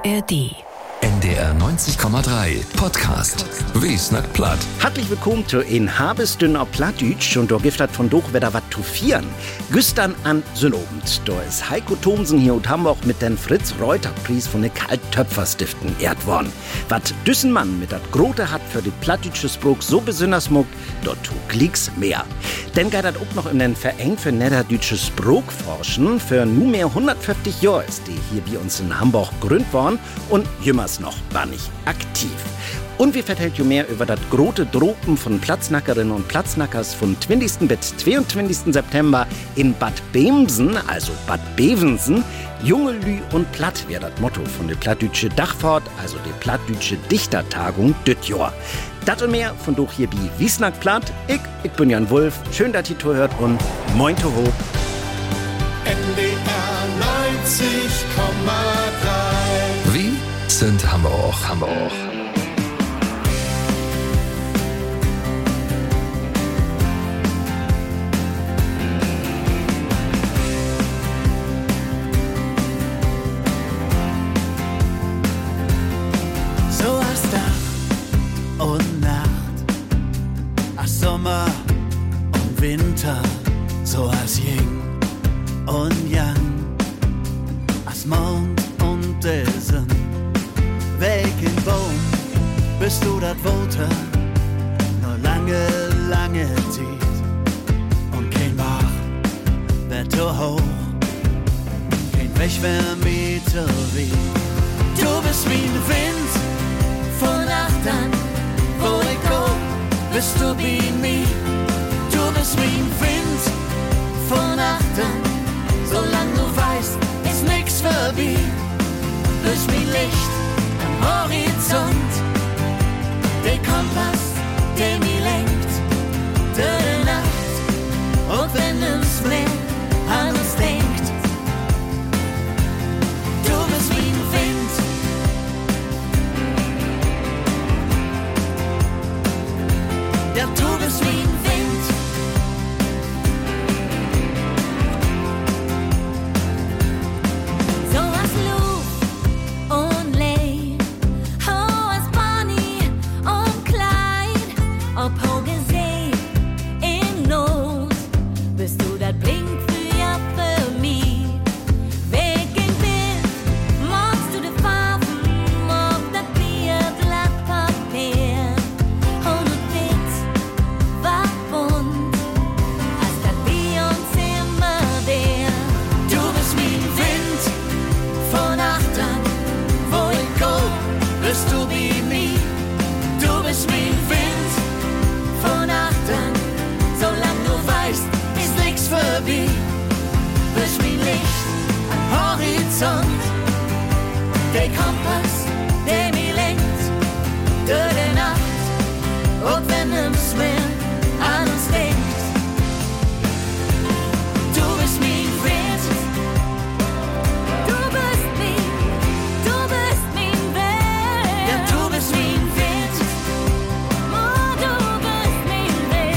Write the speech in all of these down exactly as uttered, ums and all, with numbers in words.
R D. N D R neunzig Komma drei Podcast. Wie snackt platt? Herzlich willkommen zu in Habesdünner Plattdütsch und da giftet von doch wieder wat zu vieren. Güstern an Sönobend. Da ist Heiko Thomsen hier und Hamburg mit den Fritz-Reuter-Preis von den Kalttöpferstiften ehrt worden. Wat düssen Mann mit dat Grote hat für die plattdütsche Sprach so besonders muckt, dort tu glieks mehr. Denn geht dat auch noch in den Verein für niederdütsche Sprach forschen. Für nunmehr hundertfünfzig Jahre ist die hier bei uns in Hamburg gegründet worden und jümmers noch war nicht aktiv. Und wir vertellt ju mehr über das große Dropen von Platznackerinnen und Platznackers von zwanzigsten bis zweiundzwanzigsten September in Bad Bevensen, also Bad Bevensen. Junge Lü und Platt wäre das Motto von der Plattdütsche Dachfahrt, also der Plattdütsche Dichtertagung düt Jahr. Das und mehr von doch hier bei Wie snackt platt. Ich, ich bin Jan Wulff. Schön, dass ihr zuhört und moin to ho. N D R neunzig Komma drei. Wie sind Hamburg, Hamburg. So als Tag und Nacht, als Sommer und Winter, so als Yin und Yang, als Mond und der Sonne. Welchen Baum bist du dat Wote? Nur lange, lange Zeit. Und kein Bach wird so hoch, kein Wegschwärmeter wie. Du bist wie ein Wind von Nacht an, wo ich go, bist du wie mir. Du bist wie ein Wind von Nacht an, solange du weißt, ist nix vorbei. Bist wie Licht Horizont, der Kompass, der mich lenkt, durch die Nacht, und wenn es mehr an uns denkt. Du bist wie ein Wind, ja, du bist wie ein Wind. Der Kompass, der mich lenkt, durch die Nacht, und wenn es mehr an uns denkt. Du bist mein Wind, du bist mein, du bist mein Wind. Ja, du bist mein Wind, oh, du bist mein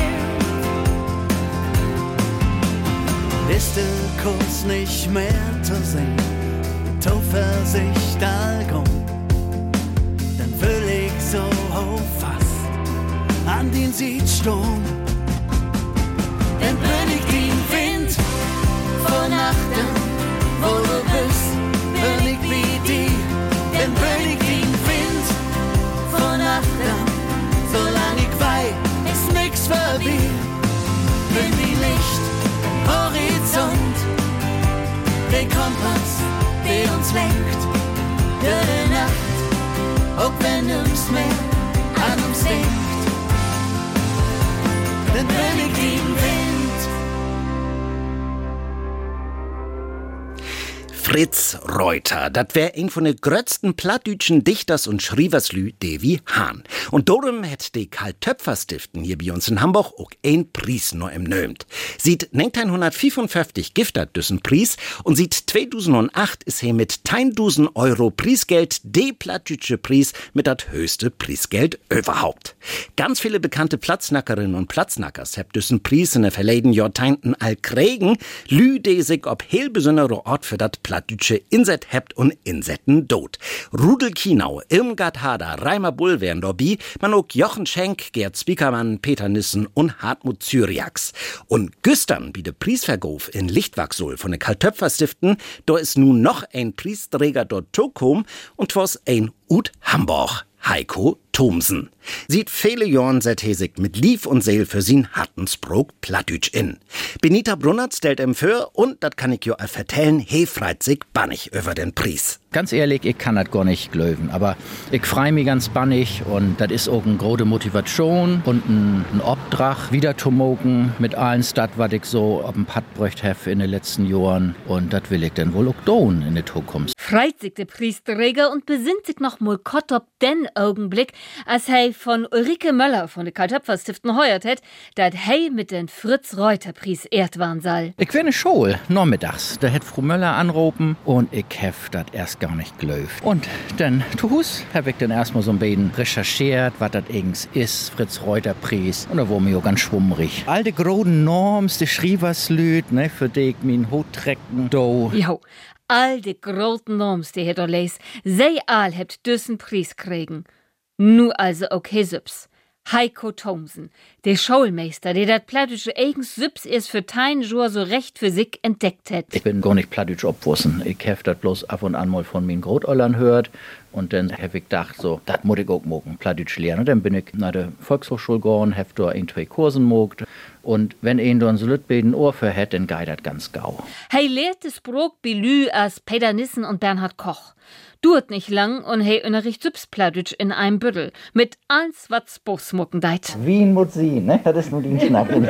Wind. Ist der Kurs nicht mehr zu sehen? Zuversicht allgum, dann will ich so hoch fast an den Südsturm. Dann bin ich den Wind von Nachten, wo du bist, bin ich wie die. Dann bin ich den Wind von Nachten, solange ich weiß, ist nix vorbei. Bin wie Licht am Horizont, der Kompass, der uns lenkt, durch die Nacht, auch wenn uns mehr an uns denkt. Dann bin ich den Wind. Fritz-Reuter, das wär ein von den grötzten plattdütschen Dichters und Schriverslü, Devi Hahn. Und darum hat die Karl-Töpfer-Stiften hier bei uns in Hamburg auch ein Preis noch im Nömt. Seit neunzehnhundertfünfundfünfzig giftet diesen Preis und seit zweitausendacht ist er mit tausend Euro Preisgeld der plattdütsche Preis mit das höchste Preisgeld überhaupt. Ganz viele bekannte Platznackerinnen und Platznackers habt diesen Preis in der verleden Jahrzehnten all kriegen, lü die sich ob heel besondere Ort für dat plattdütsche Inset habt und Insetten dot. Rudel Kienau, Irmgard Hader, Reimer Bull wären dabei, man auch Jochen Schenk, Gerd Spiekermann, Peter Nissen und Hartmut Zyriax. Und güstern wie de Preisvergauf in Lichtwachsul von den Karl-Töpfer-Stiften, da ist nun noch ein Preisträger dort tokom und twas ein ut Hamburg. Heiko Thomsen. Sieht viele Jahren seit Hesig mit Lief und Seel für sin Hattensbrok Plattdütsch in. Benita Brunnert stellt ihm für und dat kann ich jo all vertellen, he freit sich bannig über den Preis. Ganz ehrlich, ich kann das gar nicht glöwen, aber ich freu mich ganz bannig und das ist auch eine große Motivation und ein, ein Obdrach, wieder zu mogen mit allen Stadt, was ich so auf dem Pad bräucht habe in den letzten Jahren und das will ich dann wohl auch tun in der Zukunft. Freit sich der Preisträger und besinnt sich noch mal kott ob den Augenblick, als hei von Ulrike Möller von der Karl-Töpfer-Stiften heuert het, dat hei mit den Fritz-Reuter-Preis ehrt waren soll. Ich wär ne Schule, nachmittags, da hätt Frau Möller anrufen und ich hef dat erst gar nicht glöft. Und dann, zu Hus, hab ich dann erstmal so ein bisschen recherchiert, was das eigens ist, Fritz-Reuter-Preis, und da war mir auch ganz schwummrig. All die großen Norms, die Schrieverslüt, ne, für die ich min Hut trecken, do. Jo. All die großen Norms, die hier da les, sei all hebt düssen Preis kriegen. Nu also okay Süps. Heiko Thomsen, der Schulmeister, der dat plattdütsche eigens Süps erst für tein Jour so recht für sich entdeckt hat. Ich bin gar nicht plattdütsch obwussen. Ich hef dat bloß ab und an mal von min Grotollern hört. Und dann hab ich gedacht, so, dat muss ich auch mogen, Plattdütsch lernen. Und dann bin ich nach der Volkshochschule gegangen, hab da ein, zwei Kursen mogt. Und wenn ein da so lütbeden Ohr für hätt, dann geht dat ganz gau. Hei lehrt das Brok Bilü als Peter Nissen und Bernhard Koch. Duert nicht lang und hei unterricht Süpsplattdütsch in einem Büttel. Mit alles, was Bosmucken deit. Wien muss sie, ne? Das ist nur den Schnacken.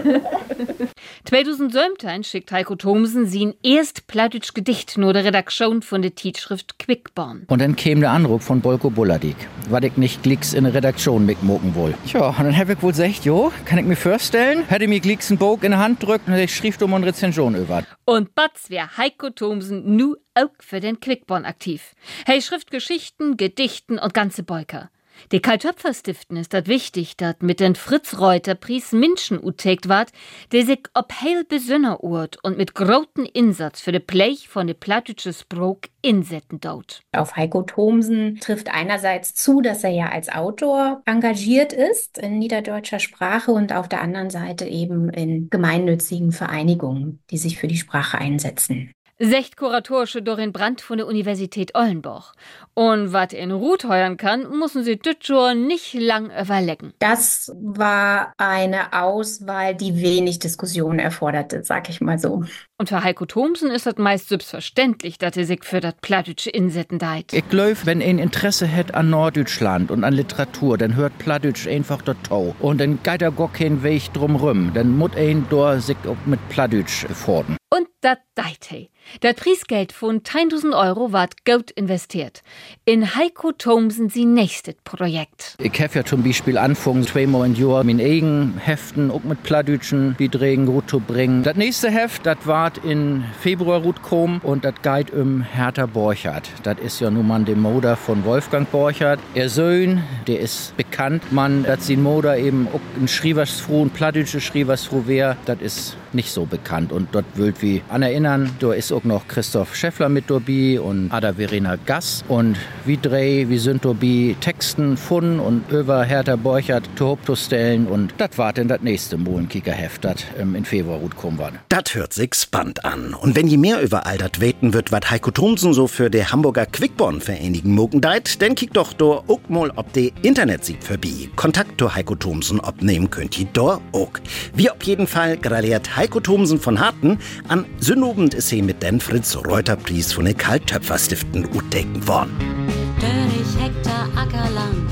zweitausendsiebzehn schickt Heiko Thomsen sein erst Plattdütsch Gedicht nur der Redaktion von der Tiefschrift Quickborn. Und dann käme der Anruf von Bolko Bulladik, was ich nicht glicks in der Redaktion mitmoken wohl. Ja, und dann hab ich wohl gesagt, jo, kann ich mir vorstellen, hätte mir glicks einen Bog in der Hand drückt und ich schrieb um eine Rezension über. Und batz wär Heiko Thomsen nu auch für den Quickborn aktiv. Hey schrift Geschichten, Gedichten und ganze Beuker. Die Karl-Töpfer-Stiften ist dat wichtig, dat mit den Fritz-Reuter-Preis Menschen utegt ward, der sich ob heil besünner urt und mit groten Insatz für de Blech von de plattdütsche Sprok insetten daut. Auf Heiko Thomsen trifft einerseits zu, dass er ja als Autor engagiert ist in niederdeutscher Sprache und auf der anderen Seite eben in gemeinnützigen Vereinigungen, die sich für die Sprache einsetzen. Secht kuratorische Dorin Brandt von der Universität Ollenburg. Und wat in Ruth heuern kann, müssen sie Dütschor nicht lang überlecken. Das war eine Auswahl, die wenig Diskussion erforderte, sag ich mal so. Und für Heiko Thomsen ist das meist selbstverständlich, dass er sich für das plattdütsche Insetten deit. Ich glaub, wenn ein Interesse hätt an Norddeutschland und an Literatur, dann hört Plattdütsch einfach dort tau. Und dann geht er gar keinen Weg drum rum. Dann muss ein dort sich auch mit Plattdütsch fordern. Und dat deit he. Das Preisgeld von tausend Euro ward gut investiert. In Heiko Thomsen sie nächstes Projekt. Ich hab ja zum Beispiel angefangen, zweimal im Jahr mein eigen Heften auch mit Plattdütschen Bieträgen gut zu bringen. Das nächste Heft, das ward in Februar gut kommen und das geht um Hertha Borchardt. Das ist ja nun mal der Moder von Wolfgang Borchardt. Er Sohn, der ist bekannt, man, dass sein Moder eben auch ein Schrieversfruh, ein plattdütsche Schrieversfruh wär, das ist nicht so bekannt. Und dort will wie anerinnern, da ist auch noch Christoph Scheffler mit dabei und Ada Verena Gass. Und wie drei, wie sind dabei Texten von und über Hertha Borchardt zu Hauptstellen. Und das war dann das nächste Molenkicker-Heft, das ähm, in Februar gut kommen war. Das hört sich spannend an. Und wenn je mehr über all das weten wird, was Heiko Thomsen so für die Hamburger Quickborn vereinigen mogen deit, dann kickt doch da auch mal ob die Internetseite vorbei. Kontakt zu Heiko Thomsen obnehmen könnt ihr da auch. Wie auf jeden Fall gratuliert Heiko Thomsen von Harten. An Sünnobend ist sie mit den Fritz-Reuter-Preis von den Karl-Töpfer-Stiften utdecken worden. dreißig Hektar Ackerland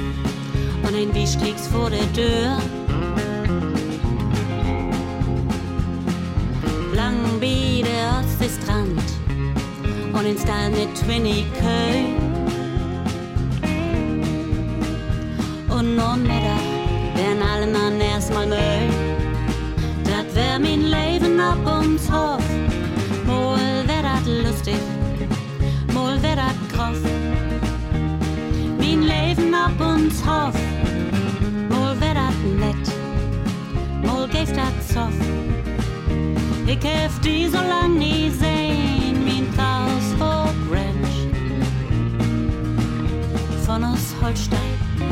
und ein Wischklicks vor der Tür. Lang wie der Ostseestrand und ein Stall mit zwanzig Kühe. und Mittag wären alle Mann erstmal Müll. Dat wär mein Leben ab uns Hof. Mol wär dat lustig, mol wär dat grof. Mein Leben ab uns Hof. Mol wär dat nett, mol geeft dat Zoff. Ich hef die so lang nie sehen, mein Klaus vor Ranch von uns Holstein.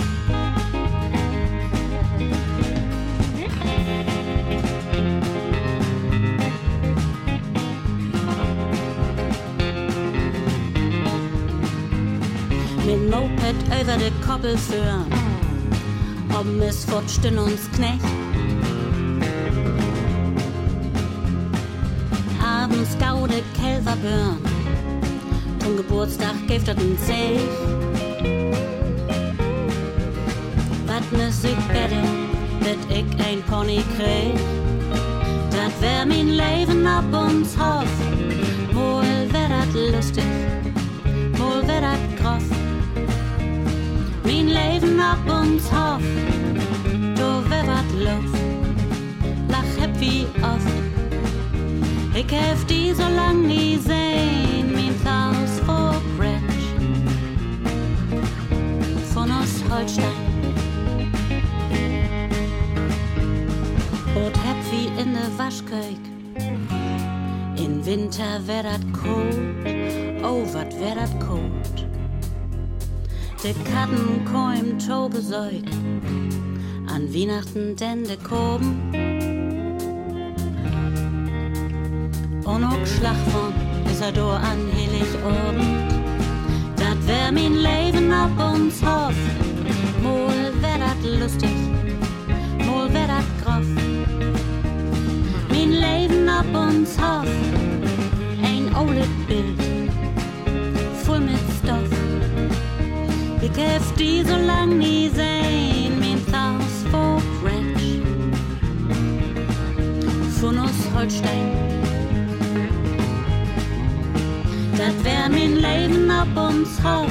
Mit Moped über de Koppel führen, ob es fortscht in uns Knecht. Abends gaude Kälverbirn, zum Geburtstag geeft dat ein Seich. Wat müss ich bette, dat ich ein Pony krieg? Dat wär mein Leben ab uns Hof. Wohl wär dat lustig, wohl wär dat grof. Mein Leben ab uns Hof, do wär wat Luft, lach happy oft. Ich hef die so lang nie sehen, mein Klaus vor Ranch von uns Holstein. Und hab wie in de Waschkeuk, in Winter wär dat kalt, oh wat wär dat kalt. De Katten koim Tobesäug, an Weihnachten denn de Koben. Und auch Schlagwort ist er do an Heiligabend. Dat wär mein Leben ab uns Hof. Mol wär dat lustig, mol wär dat grof. Mein Leben ab uns Hof. Ein olet Bild, voll mit Stoff. Ich hef die so lang nie sehen, mein Klaus vor Ranch von uns Holstein. Dat wär mein Leben ab uns Hof.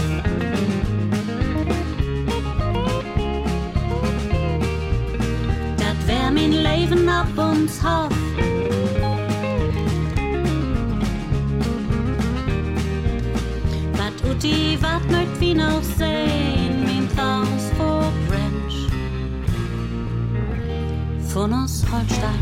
Dat wär mein Leben ab uns Hof. Wat Uti wat möcht wie noch sehen, mein Klaus vor Ranch von uns Holstein.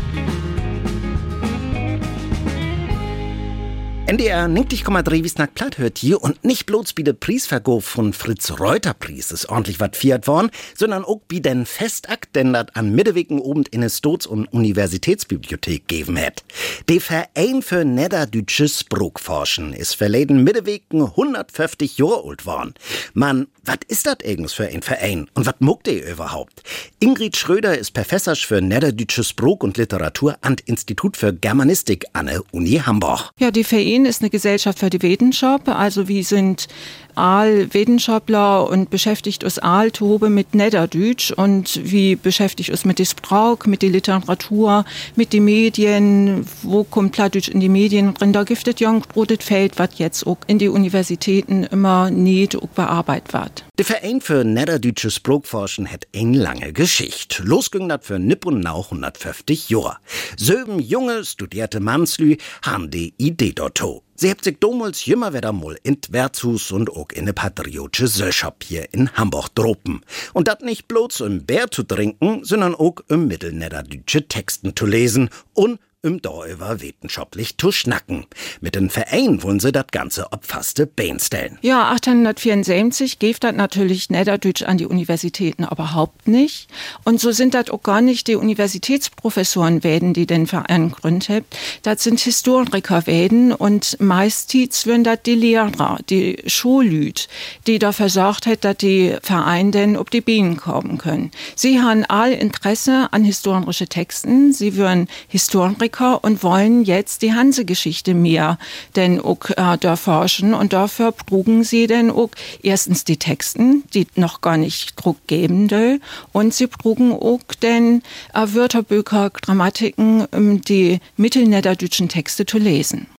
N D R neunzig Komma drei Wiesnack Platt hört hier und nicht bloß wie der Preisvergabe von Fritz Reuter Preis ist ordentlich was fiert worden, sondern auch wie den Festakt, den dat an Mittewegen oben in der Stoats- und Universitätsbibliothek geben hat. Der Verein für Niederdeutsches Sprachforschen ist verleden Mittewegen hundertfünfzig Jahre alt worden. Man, was ist das eigentlich für ein Verein und was muckt ihr überhaupt? Ingrid Schröder ist Professor für Niederdeutsches Sprach und Literatur am Institut für Germanistik an der Uni Hamburg. Ja, die Verein ist eine Gesellschaft für die Wissenschaft, also wir sind all Wissenschaftler und beschäftigt uns all tobe mit Niederdeutsch und wie beschäftigt uns mit der Sprache, mit der Literatur, mit den Medien, wo kommt Plattdeutsch in die Medien drin, da gibt es ja ein großes Feld, was jetzt auch in die Universitäten immer nicht auch bearbeitet wird. Der Verein für Niederdeutsches Sprachforschen hat eine lange Geschichte. Losging das für nipp und nau hundertfünfzig Jahre. Söben junge, studierte Mannslü haben die Idee dort. Sie habt sich damals jümmer wieder mal in Wirtshus und auch in eine patriotische Gesellschaft hier in Hamburg droppen. Und das nicht bloß um Bier zu trinken, sondern auch um mittelniederdeutsche Texten zu lesen und um da über wissenschaftlich zu schnacken. Mit dem Verein wollen sie das Ganze auf faste Bein stellen. Ja, achtzehnhundertvierundsiebzig gibt das natürlich Niederdeutsch an die Universitäten überhaupt nicht. Und so sind das auch gar nicht die Universitätsprofessoren werden, die den Verein gründet haben. Das sind Historiker werden und meistens werden das die Lehrer, die Schullüt, die dafür sorgt hat, dass die Vereine denn auf die Bienen kommen können. Sie haben all Interesse an historischen Texten. Sie würden Historiker und wollen jetzt die Hanse-Geschichte mehr denn auch äh, da forschen und dafür trugen sie denn auch erstens die Texten, die noch gar nicht Druck geben will, und sie trugen auch denn äh, Wörterbücher, Grammatiken, um die mittelniederdeutschen Texte zu lesen.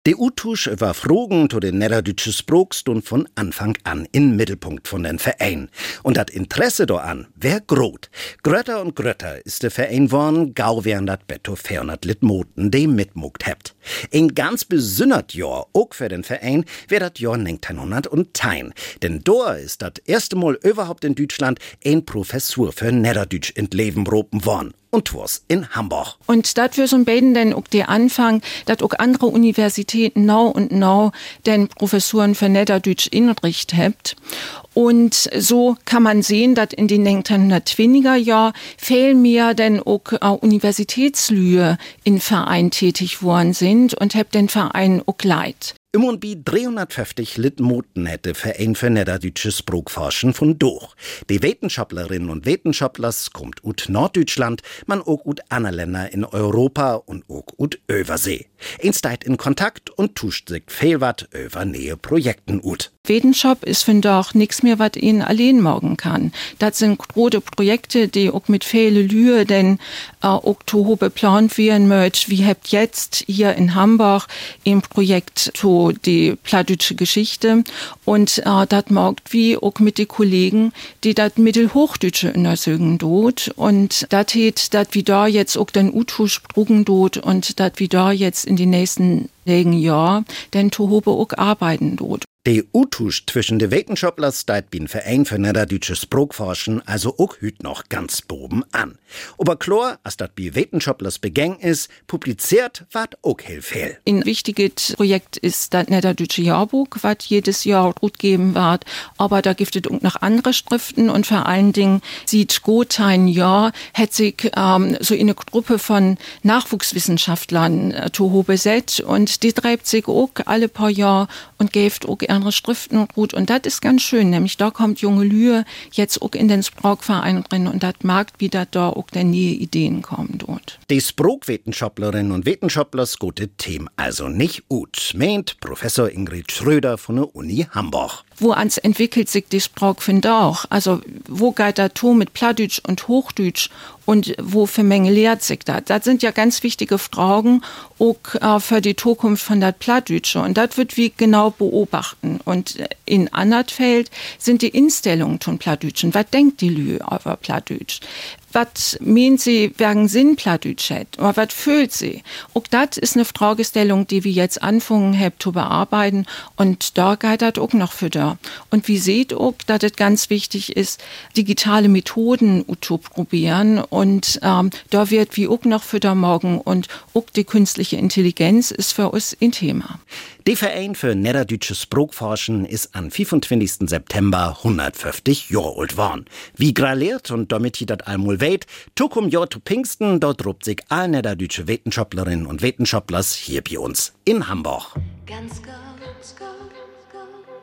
Der Utusch über Fragen zu den niederdeutsche Sprach stund von Anfang an in Mittelpunkt von den Verein. Und das Interesse daran wär grot. Grötter und grötter ist der Verein worn, gau wären dat Betto vierhundert Litmoten, die mitmuckt hebt. Ein ganz besünnert Jahr, auch für den Verein, wär dat Jahr neunzehnhundertein. Denn da ist das erste Mal überhaupt in Deutschland ein Professur für Niederdeutsch in Leben berufen worden. Und was in Hamburg. Und dat für so ein beiden denn auch der Anfang, dat auch andere Universitäten nau und nau den Professuren für Niederdeutsch inricht hebt. Und so kann man sehen, dass in den neunzehnhundertzwanziger Jahren viel mehr denn auch äh, Universitätslühe in Verein tätig worden sind und hebt den Verein auch leid. Im und bi dreihundertfünfzig Litmoten hätte Verein für Niederdeutsche Sprachforschen von durch. Die Wissenschaftlerinnen und Wissenschaftler kommt ut Norddeutschland, man auch ut andere Länder in Europa und auch ut Übersee. Einsteigt in Kontakt und tuscht sich viel wat über nähe Projekten ut. Wissenschaft ist von doch nix mehr, was ihnen allein morgen kann. Das sind große Projekte, die auch mit viele Lühe, denn äh, auch to geplant werden möcht. Wie habt jetzt hier in Hamburg im Projekt to die plattdeutsche Geschichte und äh, das morgt wie auch mit den Kollegen, die das Mittelhochdeutsche untersuchen dort und das hat das wie da jetzt auch den Utusch brugen dort und das wie da jetzt in die nächsten Jahren denn to auch arbeiten dort. Der Utusch zwischen den Wissenschaftlern steht beim Verein für Niederdeutsche Sprachforschen also auch hüt noch ganz boben an. Aber klar, als das bei Wissenschaftlers begangen ist, publiziert wat auch heel viel. Ein wichtiges Projekt ist das Niederdeutsche Jahrbuch, was jedes Jahr gut geben wird. Aber da gibt es auch noch andere Schriften und vor allen Dingen sieht Gothein Jahr, hat sich ähm, so eine Gruppe von Nachwuchswissenschaftlern äh, toho besetzt und die treibt sich auch alle paar Jahre und gibt auch andere Schriften gut. Und das ist ganz schön, nämlich da kommt junge Lühe jetzt auch in den Sprachverein drin und das mag, wie das da auch der neue Ideen kommen dort. Die Sprachwissenschaftlerinnen und Wissenschaftler gute Themen also nicht ut, meint Professor Ingrid Schröder von der Uni Hamburg. Wo ans entwickelt sich die Sprache finde auch. Also wo geht das to mit Plattdeutsch und Hochdeutsch und wo für Menge lehrt sich das? Das sind ja ganz wichtige Fragen auch äh, für die Zukunft von der Plattdeutsche und das wird wie genau beobachten. Und in Annertfeld sind die Instellungen von Plattdeutschen. Was denkt die Lühe über Plattdeutsch? Was meint sie wegen Sinn Plattdeutsch hat? Oder was fühlt sie? Auch das ist eine Fragestellung, die wir jetzt anfangen haben zu bearbeiten und da geht das auch noch für da. Und wie seht auch, dass es ganz wichtig ist, digitale Methoden zu probieren und ähm, da wird wie auch noch für da morgen und auch die künstliche Intelligenz ist für uns ein Thema. Der Verein für Niederdeutsche Sprachforschen ist am fünfundzwanzigsten September hundertfünfzig Jahre alt worden. Wie graliert und damit hier das allmul weit, tukum Jahr zu Pfingsten, dort rupt sich all niederdeutsche Wissenschaftlerinnen und Wissenschaftlers hier bei uns in Hamburg. Ganz go, ganz go, go,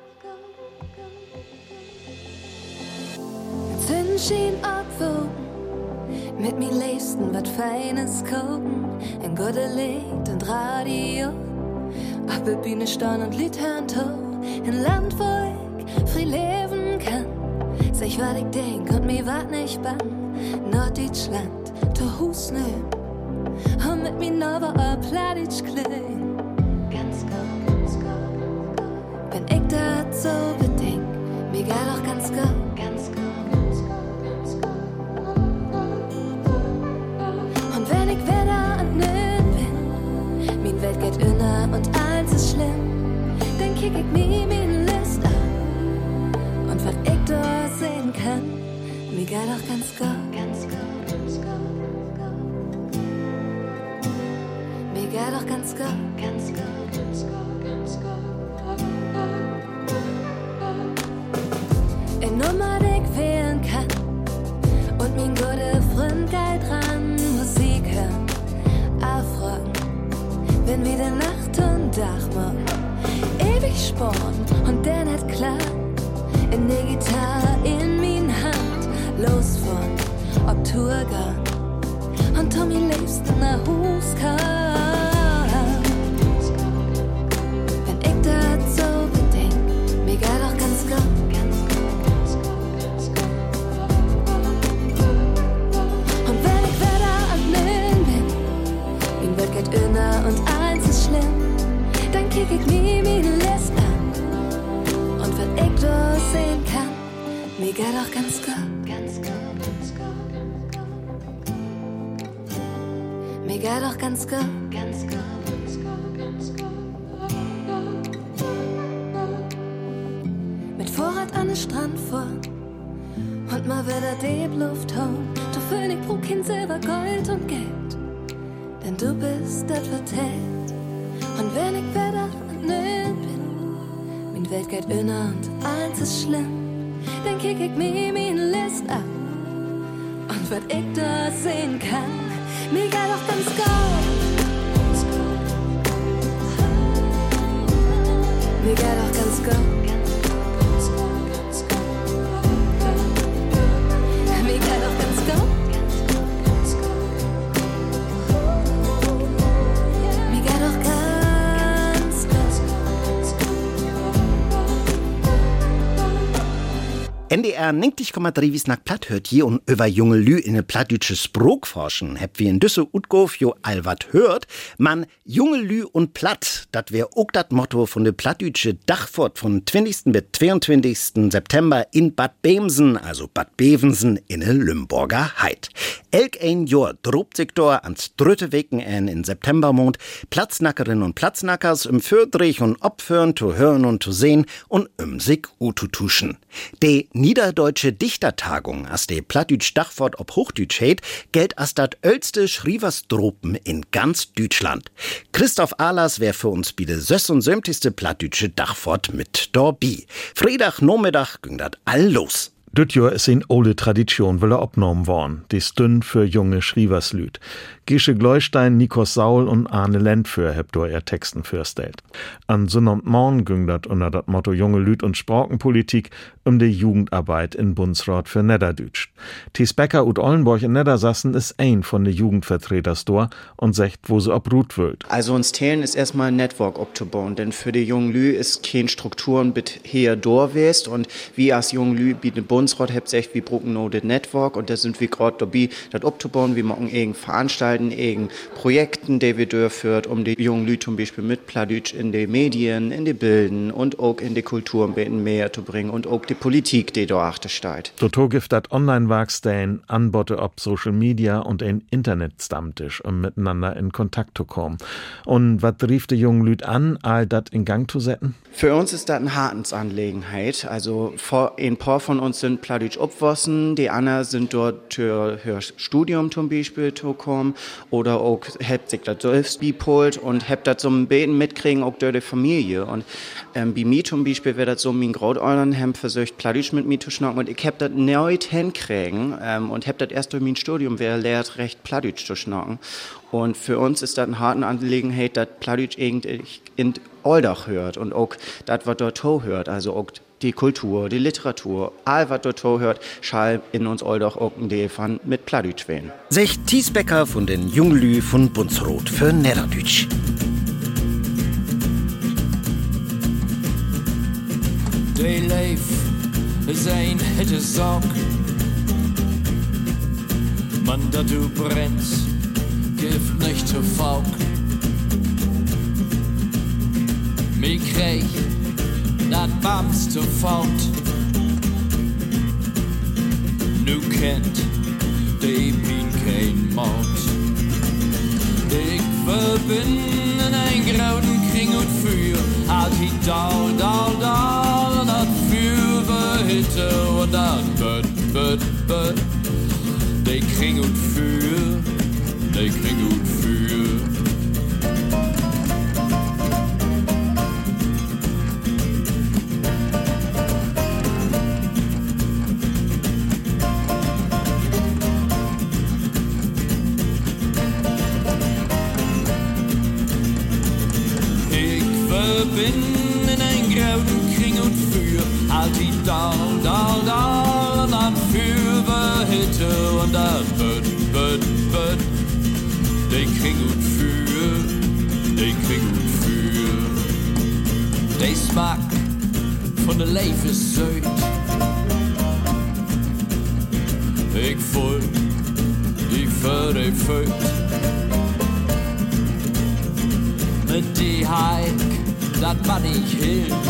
go, go. Zündschien abwogen, mit mir leisten wat Feines gucken, ein gute Lied und Radio. Auf der Bühne stehen und Lied hören, ein Land, wo ich frei leben kann. Sag ich, was ich denk und mir wat nicht bang. Norddeutschland, to Hus nehm. Und mit mir nova a Plattdeutsch kling. Ganz go, ganz go, go. Wenn ich dat so bedenk, mir geht auch ganz go, ganz go, ganz go, ganz go. Und wenn ich wieder an nön bin, mein Welt geht inner und eins ist schlimm, dann kick ich mir mein List an. Und was ich da sehen kann, mir geht auch ganz go, ganz go, ganz go, go. Mir geht auch ganz go, ganz go, ganz go, ganz go. Eine Nummer, die ich wählen kann und mein guter Freund geht dran, Musik hören, aufrocken, wenn wieder Nacht und Tag morgen, ewig sporn und der nicht klar, in der Gitarre in mein Hand, los von ob Tourgang und Tommy lebst in der Hus kam. Wenn ich das so bedenk, mir geht auch ganz go, ganz go, ganz go, ganz go. Und wenn ich wieder am Nön bin, mein Welt geht inner und eins ist schlimm, dann ganz go, ganz go, ganz go, ganz go. Mit Vorrat an den Strand fahren und mal wieder die Luft hauen. Der König braucht kein Silber, Gold und Geld, denn du bist das vertellt. Und wenn ich wieder entnöht bin, mein Welt geht inner und eins ist schlimm, dann kick ich mir meine List ab. Und was ich da sehen kann, mir geht auch ganz gut. Mir geht auch ganz gut. Mir geht auch ganz gut. Mir geht auch ganz gut. N D R neunzig Komma drei Wies nach Platt hört hier und über junge Lü in ne plattdütsche Sprog forschen. Habt wie in Düsse Utgof jo all wat hört. Man, junge Lü und Platt, dat wär ook dat Motto von de plattdütsche Dachfort von zwanzigsten bis zweiundzwanzigsten September in Bad Bevensen, also Bad Bevensen in ne Lümburger Heid. Elk ein Jahr drobt sich da ans dritte Weken in Septembermond Platznackerinnen und Platznackers im Fördrich und Opfern zu hören und zu sehen und um sich ututuschen. De Niederdeutsche Dichtertagung, as de Plattdütsch Dachfort ob Hochdütsch heit, gilt as dat ölste Schrieversdropen in ganz Deutschland. Christoph Ahlers wär für uns bi de sechsundsiebzigste Plattdütsche Dachfort mit dorbi. Freitag Nachmittag ging dat all los. Düt Jahr ist in ole Tradition will er abgenommen worden, die Stünn für junge Schrieverslüd. Gesche Gleustein, Nikos Saul und Arne Lentfür hebt do er Texten fürstellt. An Sonnabendmorgen ging dat unter dat Motto junge Lüd und Sprakenpolitik um die Jugendarbeit in Bundesrat für Niederdütsch. Thies Becker ut Ollenborg in Niedersassen ist ein von de Jugendvertreters do und sagt, wo sie abrut wird. Also uns Thelen ist erstmal ein Network abzubauen, denn für die jungen Lü ist kein Strukturen bit hier do west und wie as jungen Lü bi de Bundesrat hebt echt wie brucken no de Network und da sind wir grad dabei, dat abzubauen, wie machen irgend Veranstaltungen, irgend Projekten, die wir durchführt, um die jungen Lü zum Beispiel mit Plattdütsch in die Medien, in die Bilden und auch in die Kultur ein bisschen mehr zu bringen und auch die Politik, die da achter steht. Doto gibt dat Online-Werkstein, Anbote ob Social Media und ein Internet-Stammtisch, um miteinander in Kontakt zu kommen. Und was rief die jungen Lüd an, all dat in Gang zu setzen? Für uns ist das eine Hartensangelegenheit. Also vor, ein paar von uns sind Plattdütsch obwossen, die anderen sind dort für, für Studium zum Beispiel zu kommen oder auch habt sich das selbst bipolt und habt das so ein bisschen mitkriegen, auch durch die Familie. Und ähm, bei mir zum Beispiel wäre das so, mein Großeltern haben versucht, Plattdütsch mit mir zu schnacken und ich hab das nicht hinkriegen ähm, und hab das erst durch mein Studium, wer lehrt, recht Plattdütsch zu schnacken. Und für uns ist das eine harte Angelegenheit, dass Plattdütsch irgendwie in Oldach hört und auch das, was dort hört, also auch die Kultur, die Literatur, all was dort hört, schall in uns Oldach auch ein Teil von mit Plattdütsch wählen. Sech Thies Becker von den Junglü von Bundesrat für Niederdütsch. Day life is ein hitte Sorg. Man, da du brennst, gibt nicht zu Fauk. Mir krieg dat Bams zu fort. Nu kennt die Pien kein Mord. Ich verbinden ein grauen Kring und Feuer. Halt die Dau, Dau, Dau und dat Feuer verhitte und dat Böt, Böt, Böt. Die Kring und Feuer, die Kring und Feuer. Bin in ein grauen Kring und Feuer, halt die Dau, Dau, Dau, und dann Feuer verhitte und dann Böt, Böt, Böt. Die Kring und Feuer, die Kring und Feuer. Die Smack von der Leif ist süd. Ich folg die für die Föt. Mit die Heik dat man ich hielt.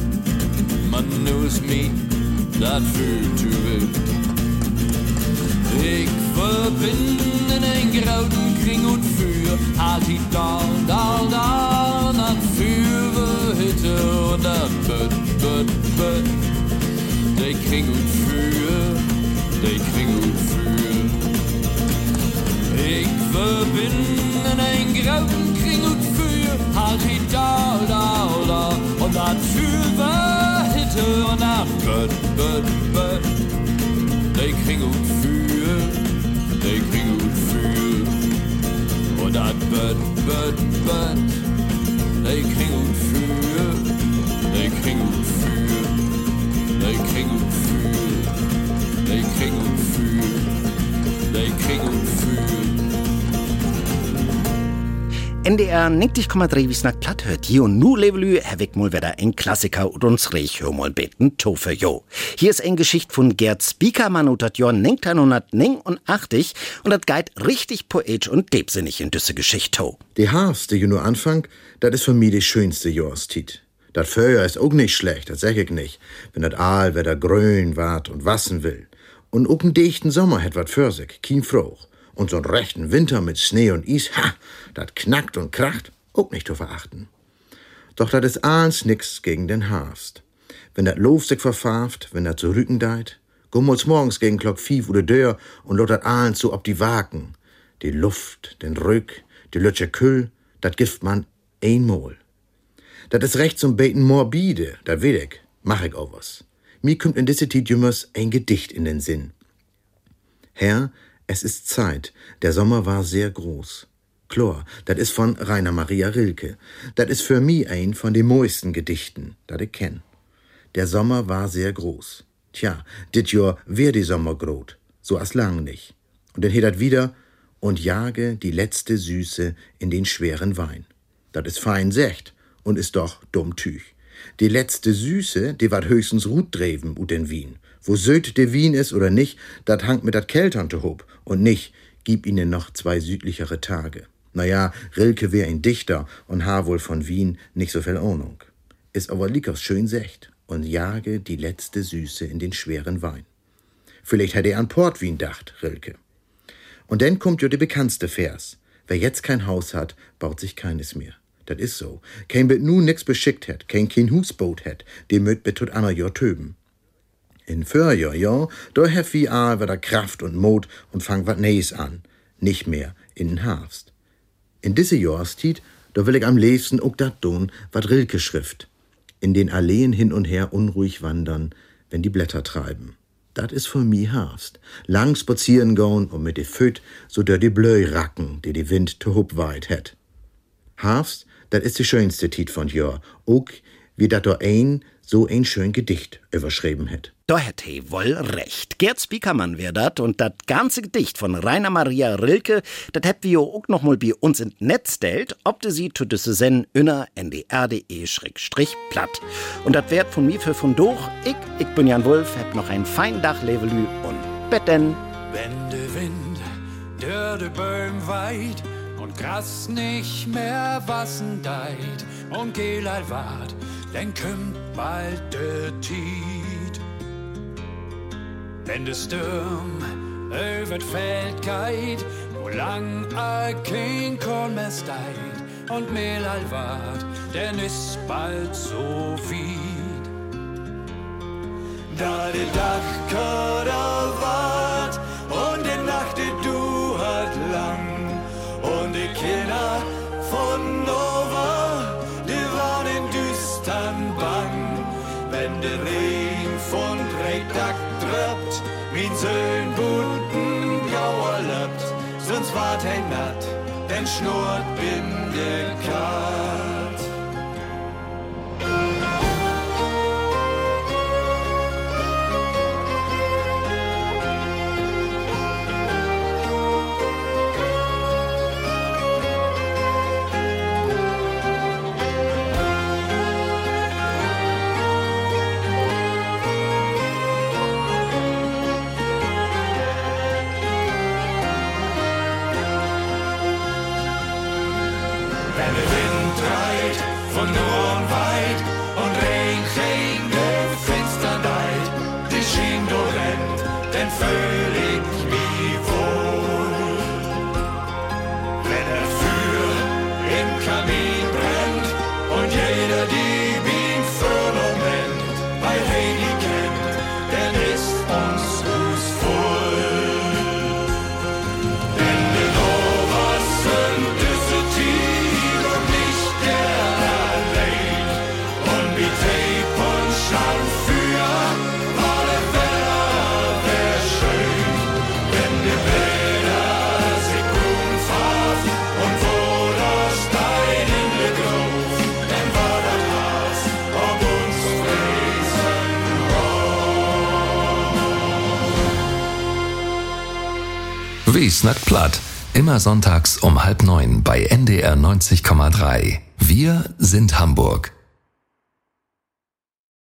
Man knows me, dat fühlt zu wild. Ich verbinde einen grauen Kring und für hat die da, da, da, dann für Hitte und dann böt, böt, böt. Der Kring und für, der Kring und für. Ich verbinde einen grauen Kring und für hat die da, da, da und dann für Hitte und dann böt, böt, böt. Der Kring und für, der Kring und für. Und dann böt, böt, böt. Der Kring und für, der Kring und für. Der Kring und für, der Kring und für. Der Kring und für. N D R neunzig Komma drei Wiesnack platt hört hier und nu levelü, Herr Wickmol wieder ein Klassiker und uns rech hör mal beten, to für jo. Hier ist ein Geschicht von Gerd Spiekermann und dat Jahr neunzehnhundertneunundachtzig und dat geht richtig poetisch und debsinnig in düsse Geschicht to. Die Herbst, die nur Anfang, dat is für mich die schönste Jahreszeit. Dat Feuer ist auch nicht schlecht, das sag ich nicht, wenn dat Aal wieder grün wart und wassen will. Und auch einen dichten Sommer hätt wat für sich, kein Froch. Und so'n rechten Winter mit Schnee und Eis, ha, dat knackt und kracht, auch nicht zu verachten. Doch dat is aans nix gegen den Herbst. Wenn dat Lof sich verfarft, wenn dat so Rücken deit, gummels morgens gegen Glock fief oder Dör und lot dat aans so ob die Waken. Die Luft, den Rück, die Lütsche Kühl, dat gift man einmal. Dat is recht zum Beten morbide, dat weet ich, mach ich auch was. Mir kommt in diese Zeit jümmers ein Gedicht in den Sinn. Herr, es ist Zeit, der Sommer war sehr groß. Chlor, dat is von Rainer Maria Rilke. Dat is für mi ein von den mooisten Gedichten, dat ich kenn. Der Sommer war sehr groß. Tja, dit Jahr wär die Sommer grot, so as lang nicht. Und dann heet dat wieder, und jage die letzte Süße in den schweren Wein. Dat is fein secht und is doch dumm tüch. Die letzte Süße, die wat höchstens Rut dreven ut in Wien. Wo söd de Wien is oder nicht, dat hangt mit dat Kelternte hob. Und nicht, gib ihnen noch zwei südlichere Tage. Naja, Rilke wär ein Dichter und ha wohl von Wien nicht so viel Ahnung. Is aber liekers schön secht und jage die letzte Süße in den schweren Wein. Vielleicht hätt er an Portwien dacht, Rilke. Und dann kommt jo de bekanntste Vers. Wer jetzt kein Haus hat, baut sich keines mehr. Dat is so. Kein bet nu nix beschickt het, kein kein Husboot het, dem möt bet tot aner Jahr töben. In Förjahr, ja, da hef wie a wieder Kraft und Mut und fang wat Neues an. Nicht mehr in den Herbst. In diese Jahreszeit, da will ich am liebsten auch dat tun, wat Rilke schrift. In den Alleen hin und her unruhig wandern, wenn die Blätter treiben. Dat is für mi Herbst. Lang spazieren gehen und mit de Föt so der die Blöi racken, die die Wind te hup weit het. Herbst, dat is die schönste Tiet von Jahr. Auch wie dat da ein so ein schön Gedicht überschrieben het. Da hätt he wohl recht. Gerd Spiekermann wär dat und dat ganze Gedicht von Rainer Maria Rilke, dat hätt wir auch noch mal bei uns in Netz stellt, ob de sie zu düsse sen inner n d r punkt d e schrägstrich platt. Und dat wär von mir für von durch. Ich, ich bin Jan Wulff, hab noch ein fein Dach levelü und betten. Wenn de Wind der de Böhm weit und Gras nicht mehr wassen deit und Gelal wart, dann kümmt bald de Tiet. Wenn de Sturm über d Feld geht, wo lang a kein Korn mehr steit und Mehlal wart, denn is bald so weit. Da de Dachkader wart und de Nacht de du hat lang und de Kinder von Nova, de waren in düstern Bang, wenn de Regen von Drehtag tröppt, min Söhn bunten Gauer löppt, sonst wart ein Natt, denn schnurrt bin de Kat. Wenn der Wind dreht von Norden weit und Regen gegen de Fenster deit, die Schien do rennt, denn völlig wie Wie snackt platt? Immer sonntags um halb neun bei N D R neunzig Komma drei. Wir sind Hamburg.